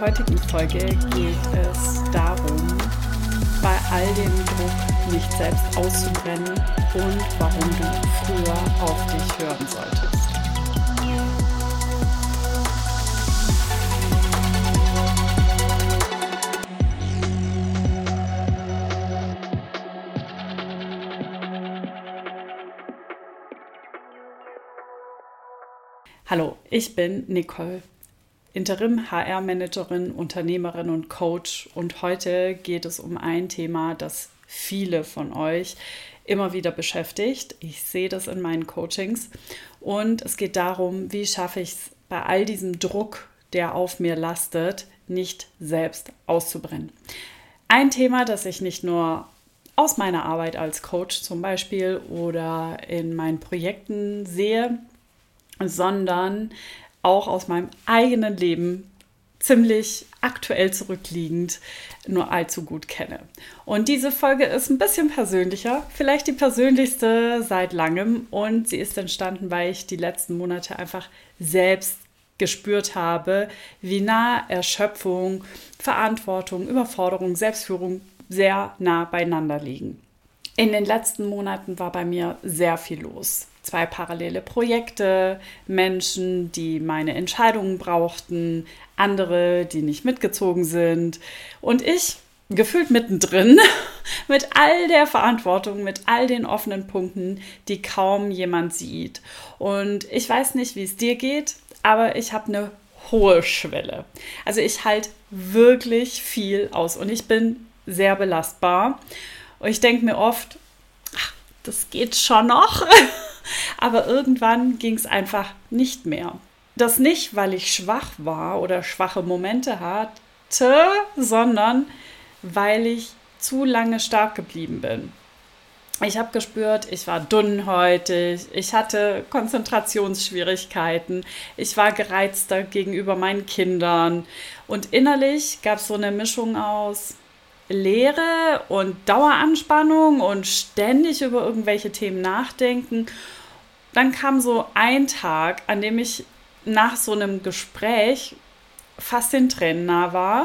heutigen Folge geht es darum, bei all dem Druck nicht selbst auszubrennen und warum du früher auf dich hören solltest. Hallo, ich bin Nicole, Interim-HR-Managerin, Unternehmerin und Coach, und heute geht es um ein Thema, das viele von euch immer wieder beschäftigt. Ich sehe das in meinen Coachings und es geht darum, wie schaffe ich es bei all diesem Druck, der auf mir lastet, nicht selbst auszubrennen. Ein Thema, das ich nicht nur aus meiner Arbeit als Coach zum Beispiel oder in meinen Projekten sehe, sondern auch aus meinem eigenen Leben ziemlich aktuell zurückliegend nur allzu gut kenne. Und diese Folge ist ein bisschen persönlicher, vielleicht die persönlichste seit langem, und sie ist entstanden, weil ich die letzten Monate einfach selbst gespürt habe, wie nah Erschöpfung, Verantwortung, Überforderung, Selbstführung sehr nah beieinander liegen. In den letzten Monaten war bei mir sehr viel los. 2 parallele Projekte, Menschen, die meine Entscheidungen brauchten, andere, die nicht mitgezogen sind, und ich gefühlt mittendrin mit all der Verantwortung, mit all den offenen Punkten, die kaum jemand sieht. Und ich weiß nicht, wie es dir geht, aber ich habe eine hohe Schwelle. Also ich halte wirklich viel aus und ich bin sehr belastbar. Und ich denke mir oft, ach, das geht schon noch. Aber irgendwann ging es einfach nicht mehr. Das nicht, weil ich schwach war oder schwache Momente hatte, sondern weil ich zu lange stark geblieben bin. Ich habe gespürt, ich war dünnhäutig, ich hatte Konzentrationsschwierigkeiten, ich war gereizter gegenüber meinen Kindern und innerlich gab es so eine Mischung aus Leere und Daueranspannung und ständig über irgendwelche Themen nachdenken. Dann kam so ein Tag, an dem ich nach so einem Gespräch fast den Tränen nah war,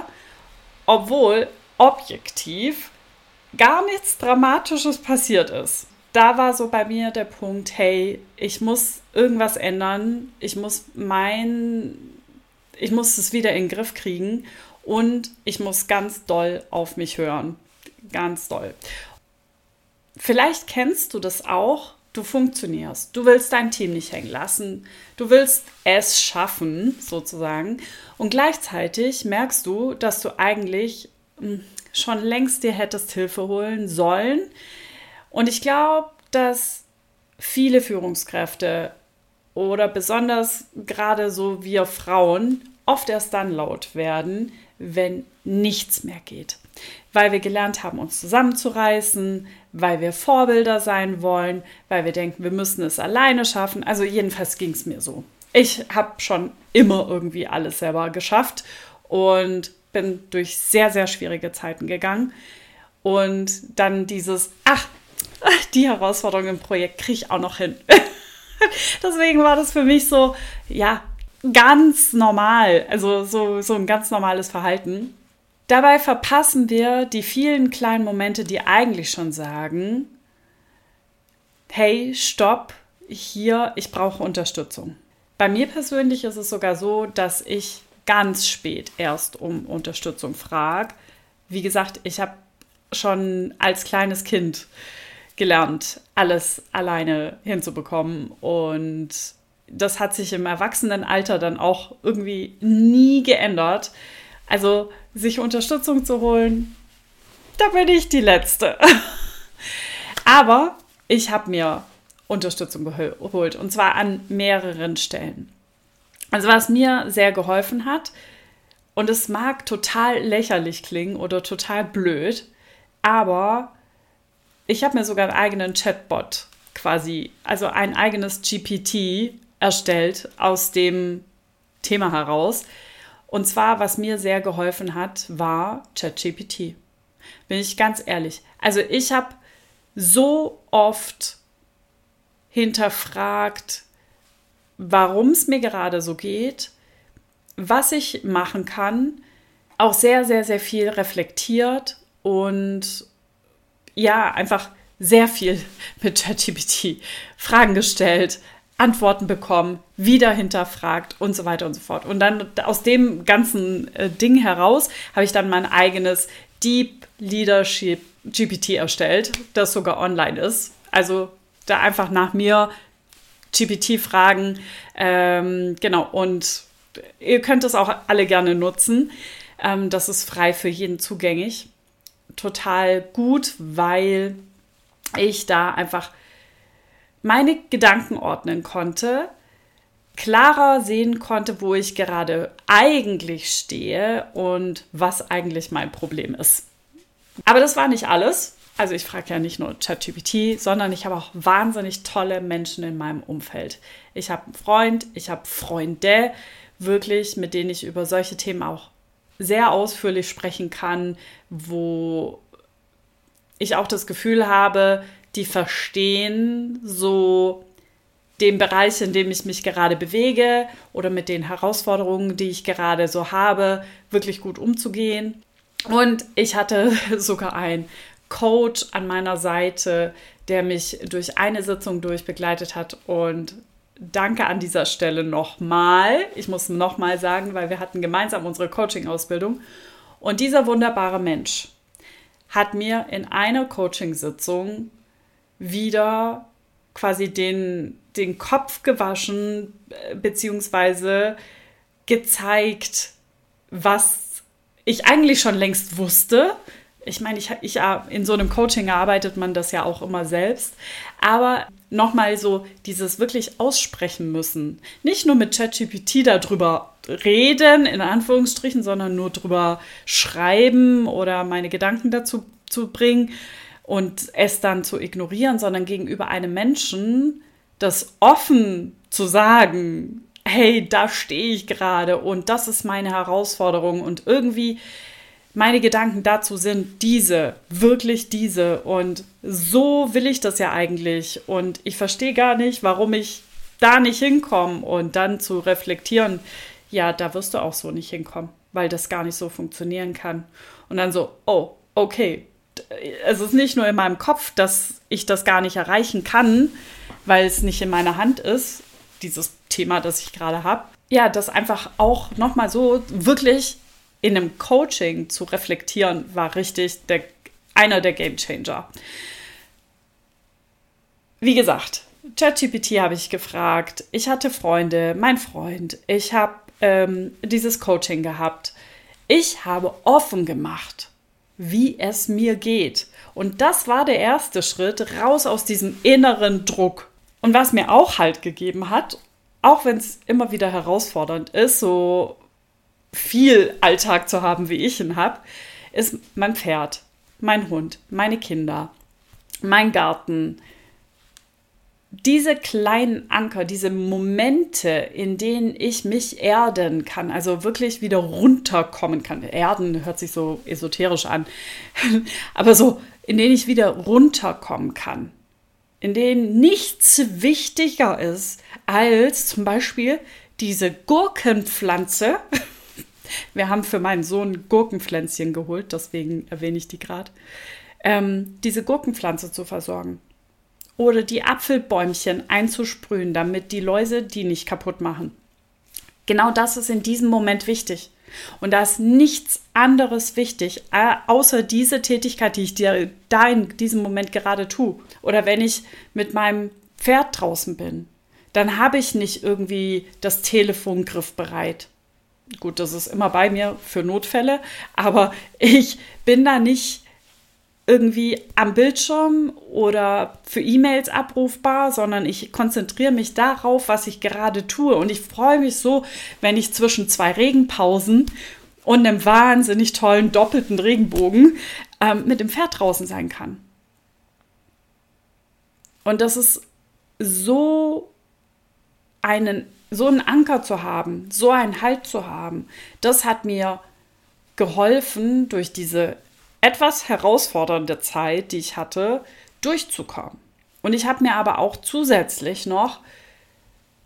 obwohl objektiv gar nichts Dramatisches passiert ist. Da war so bei mir der Punkt, hey, ich muss irgendwas ändern, ich muss es wieder in den Griff kriegen und ich muss ganz doll auf mich hören. Ganz doll. Vielleicht kennst du das auch. Du funktionierst, du willst dein Team nicht hängen lassen, du willst es schaffen, sozusagen. Und gleichzeitig merkst du, dass du eigentlich schon längst dir hättest Hilfe holen sollen. Und ich glaube, dass viele Führungskräfte oder besonders gerade so wir Frauen oft erst dann laut werden, wenn nichts mehr geht. Weil wir gelernt haben, uns zusammenzureißen, weil wir Vorbilder sein wollen, weil wir denken, wir müssen es alleine schaffen. Also jedenfalls ging es mir so. Ich habe schon immer irgendwie alles selber geschafft und bin durch sehr, sehr schwierige Zeiten gegangen. Und dann dieses, die Herausforderung im Projekt kriege ich auch noch hin. Deswegen war das für mich so, ja, ganz normal, also so ein ganz normales Verhalten. Dabei verpassen wir die vielen kleinen Momente, die eigentlich schon sagen, hey, stopp, hier, ich brauche Unterstützung. Bei mir persönlich ist es sogar so, dass ich ganz spät erst um Unterstützung frage. Wie gesagt, ich habe schon als kleines Kind gelernt, alles alleine hinzubekommen, und das hat sich im Erwachsenenalter dann auch irgendwie nie geändert. Also sich Unterstützung zu holen, da bin ich die Letzte. Aber ich habe mir Unterstützung geholt, und zwar an mehreren Stellen. Also was mir sehr geholfen hat, und es mag total lächerlich klingen oder total blöd, aber ich habe mir sogar einen eigenen Chatbot quasi, also ein eigenes GPT erstellt aus dem Thema heraus. Und zwar, was mir sehr geholfen hat, war ChatGPT. Bin ich ganz ehrlich. Also ich habe so oft hinterfragt, warum es mir gerade so geht, was ich machen kann, auch sehr, sehr, sehr viel reflektiert und ja, einfach sehr viel mit ChatGPT Fragen gestellt, Antworten bekommen, wieder hinterfragt und so weiter und so fort. Und dann aus dem ganzen Ding heraus habe ich dann mein eigenes Deep Leadership GPT erstellt, das sogar online ist. Also da einfach nach mir GPT fragen. Genau, und ihr könnt es auch alle gerne nutzen. Das ist frei für jeden zugänglich. Total gut, weil ich da einfach meine Gedanken ordnen konnte, klarer sehen konnte, wo ich gerade eigentlich stehe und was eigentlich mein Problem ist. Aber das war nicht alles. Also ich frage ja nicht nur ChatGPT, sondern ich habe auch wahnsinnig tolle Menschen in meinem Umfeld. Ich habe einen Freund, ich habe Freunde, wirklich, mit denen ich über solche Themen auch sehr ausführlich sprechen kann, wo ich auch das Gefühl habe, die verstehen so den Bereich, in dem ich mich gerade bewege oder mit den Herausforderungen, die ich gerade so habe, wirklich gut umzugehen. Und ich hatte sogar einen Coach an meiner Seite, der mich durch eine Sitzung begleitet hat. Und danke an dieser Stelle nochmal. Ich muss nochmal sagen, weil wir hatten gemeinsam unsere Coaching-Ausbildung. Und dieser wunderbare Mensch hat mir in einer Coaching-Sitzung wieder quasi den Kopf gewaschen, beziehungsweise gezeigt, was ich eigentlich schon längst wusste. Ich meine, in so einem Coaching arbeitet man das ja auch immer selbst. Aber nochmal so dieses wirklich aussprechen müssen. Nicht nur mit ChatGPT darüber reden, in Anführungsstrichen, sondern nur drüber schreiben oder meine Gedanken dazu zu bringen und es dann zu ignorieren, sondern gegenüber einem Menschen das offen zu sagen, hey, da stehe ich gerade und das ist meine Herausforderung und irgendwie meine Gedanken dazu sind diese, wirklich diese und so will ich das ja eigentlich und ich verstehe gar nicht, warum ich da nicht hinkomme und dann zu reflektieren, ja, da wirst du auch so nicht hinkommen, weil das gar nicht so funktionieren kann. Und dann so, oh, okay, es ist nicht nur in meinem Kopf, dass ich das gar nicht erreichen kann, weil es nicht in meiner Hand ist, dieses Thema, das ich gerade habe. Ja, das einfach auch nochmal so wirklich in einem Coaching zu reflektieren, war richtig einer der Gamechanger. Wie gesagt, ChatGPT habe ich gefragt, ich hatte Freunde, mein Freund, ich habe dieses Coaching gehabt. Ich habe offen gemacht, wie es mir geht. Und das war der erste Schritt raus aus diesem inneren Druck. Und was mir auch Halt gegeben hat, auch wenn es immer wieder herausfordernd ist, so viel Alltag zu haben, wie ich ihn habe, ist mein Pferd, mein Hund, meine Kinder, mein Garten. Diese kleinen Anker, diese Momente, in denen ich mich erden kann, also wirklich wieder runterkommen kann. Erden hört sich so esoterisch an, aber so, in denen ich wieder runterkommen kann. In denen nichts wichtiger ist als zum Beispiel diese Gurkenpflanze. Wir haben für meinen Sohn Gurkenpflänzchen geholt, deswegen erwähne ich die gerade. Diese Gurkenpflanze zu versorgen. Oder die Apfelbäumchen einzusprühen, damit die Läuse die nicht kaputt machen. Genau das ist in diesem Moment wichtig. Und da ist nichts anderes wichtig, außer diese Tätigkeit, die ich da in diesem Moment gerade tue. Oder wenn ich mit meinem Pferd draußen bin, dann habe ich nicht irgendwie das Telefon griffbereit. Gut, das ist immer bei mir für Notfälle, aber ich bin da nicht irgendwie am Bildschirm oder für E-Mails abrufbar, sondern ich konzentriere mich darauf, was ich gerade tue. Und ich freue mich so, wenn ich zwischen 2 Regenpausen und einem wahnsinnig tollen doppelten Regenbogen mit dem Pferd draußen sein kann. Und das ist so einen Anker zu haben, so einen Halt zu haben, das hat mir geholfen, durch diese etwas herausfordernde Zeit, die ich hatte, durchzukommen. Und ich habe mir aber auch zusätzlich noch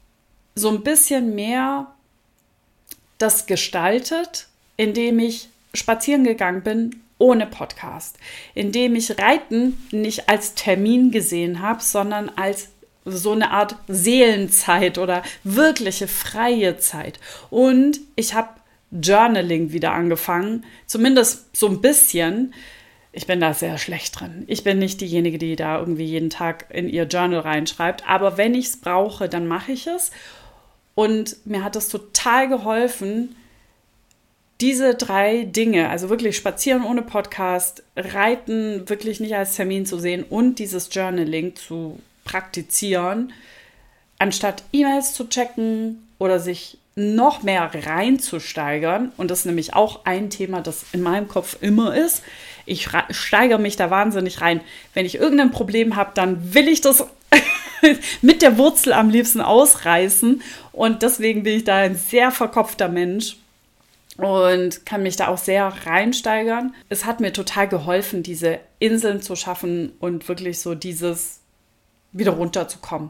so ein bisschen mehr das gestaltet, indem ich spazieren gegangen bin ohne Podcast, in dem ich Reiten nicht als Termin gesehen habe, sondern als so eine Art Seelenzeit oder wirkliche freie Zeit. Und ich habe Journaling wieder angefangen, zumindest so ein bisschen. Ich bin da sehr schlecht drin. Ich bin nicht diejenige, die da irgendwie jeden Tag in ihr Journal reinschreibt. Aber wenn ich es brauche, dann mache ich es. Und mir hat es total geholfen, diese 3 Dinge, also wirklich spazieren ohne Podcast, Reiten wirklich nicht als Termin zu sehen und dieses Journaling zu praktizieren, anstatt E-Mails zu checken oder sich noch mehr reinzusteigern. Und das ist nämlich auch ein Thema, das in meinem Kopf immer ist. Ich steigere mich da wahnsinnig rein. Wenn ich irgendein Problem habe, dann will ich das mit der Wurzel am liebsten ausreißen. Und deswegen bin ich da ein sehr verkopfter Mensch und kann mich da auch sehr reinsteigern. Es hat mir total geholfen, diese Inseln zu schaffen und wirklich so dieses wieder runterzukommen.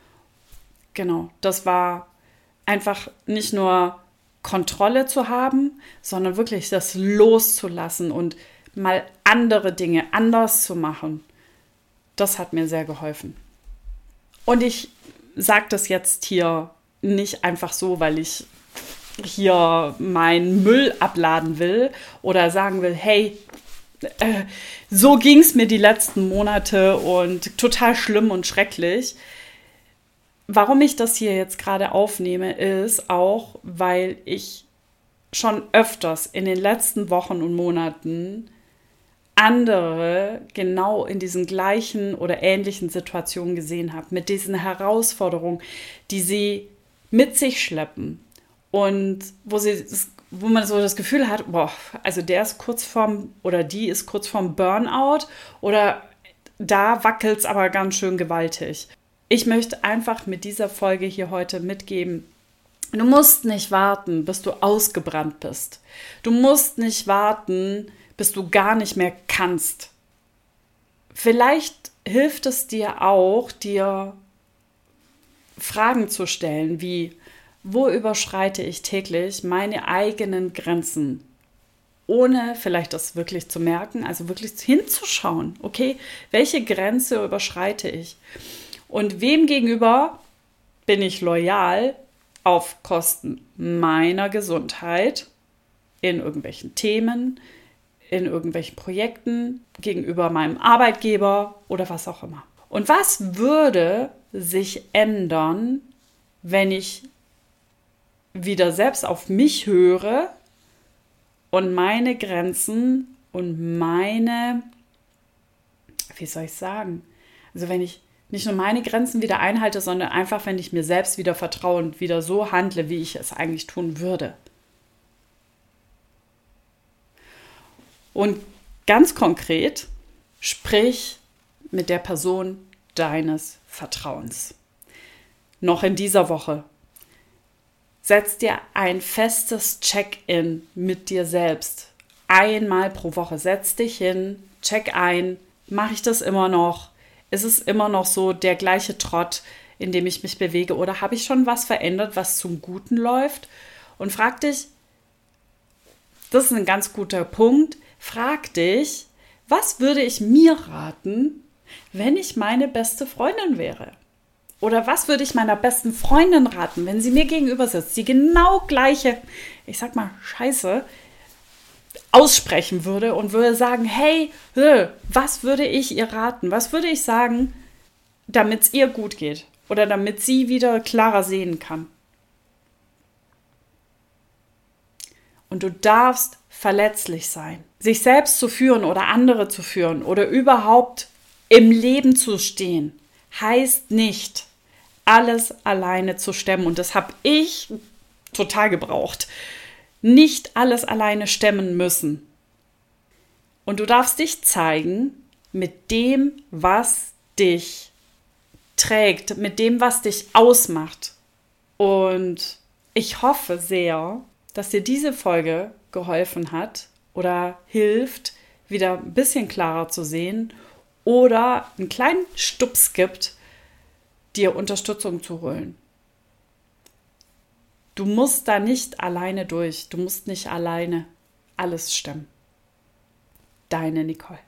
Genau, das war einfach nicht nur Kontrolle zu haben, sondern wirklich das loszulassen und mal andere Dinge anders zu machen. Das hat mir sehr geholfen. Und ich sage das jetzt hier nicht einfach so, weil ich hier meinen Müll abladen will oder sagen will, hey, so ging es mir die letzten Monate und total schlimm und schrecklich. Warum ich das hier jetzt gerade aufnehme, ist auch, weil ich schon öfters in den letzten Wochen und Monaten andere genau in diesen gleichen oder ähnlichen Situationen gesehen habe, mit diesen Herausforderungen, die sie mit sich schleppen und wo man so das Gefühl hat, boah, also der ist kurz vorm oder die ist kurz vorm Burnout oder da wackelt es aber ganz schön gewaltig. Ich möchte einfach mit dieser Folge hier heute mitgeben, du musst nicht warten, bis du ausgebrannt bist. Du musst nicht warten, bis du gar nicht mehr kannst. Vielleicht hilft es dir auch, dir Fragen zu stellen, wie, wo überschreite ich täglich meine eigenen Grenzen? Ohne vielleicht das wirklich zu merken, also wirklich hinzuschauen, okay, welche Grenze überschreite ich? Und wem gegenüber bin ich loyal auf Kosten meiner Gesundheit in irgendwelchen Themen, in irgendwelchen Projekten, gegenüber meinem Arbeitgeber oder was auch immer. Und was würde sich ändern, wenn ich wieder selbst auf mich höre und meine Grenzen und meine, wie soll ich sagen, also wenn ich nicht nur meine Grenzen wieder einhalte, sondern einfach, wenn ich mir selbst wieder vertraue und wieder so handle, wie ich es eigentlich tun würde. Und ganz konkret, sprich mit der Person deines Vertrauens. Noch in dieser Woche. Setz dir ein festes Check-in mit dir selbst. Einmal pro Woche. Setz dich hin, check ein. Mache ich das immer noch? Ist es immer noch so der gleiche Trott, in dem ich mich bewege? Oder habe ich schon was verändert, was zum Guten läuft? Und frag dich, das ist ein ganz guter Punkt, frag dich, was würde ich mir raten, wenn ich meine beste Freundin wäre? Oder was würde ich meiner besten Freundin raten, wenn sie mir gegenüber sitzt, die genau gleiche, ich sag mal, Scheiße aussprechen würde und würde sagen, hey, was würde ich ihr raten? Was würde ich sagen, damit es ihr gut geht? Oder damit sie wieder klarer sehen kann? Und du darfst verletzlich sein. Sich selbst zu führen oder andere zu führen oder überhaupt im Leben zu stehen, heißt nicht, alles alleine zu stemmen. Und das habe ich total gebraucht. Nicht alles alleine stemmen müssen. Und du darfst dich zeigen mit dem, was dich trägt, mit dem, was dich ausmacht. Und ich hoffe sehr, dass dir diese Folge geholfen hat oder hilft, wieder ein bisschen klarer zu sehen oder einen kleinen Stups gibt, dir Unterstützung zu holen. Du musst da nicht alleine durch, du musst nicht alleine alles stimmen. Deine Nicole.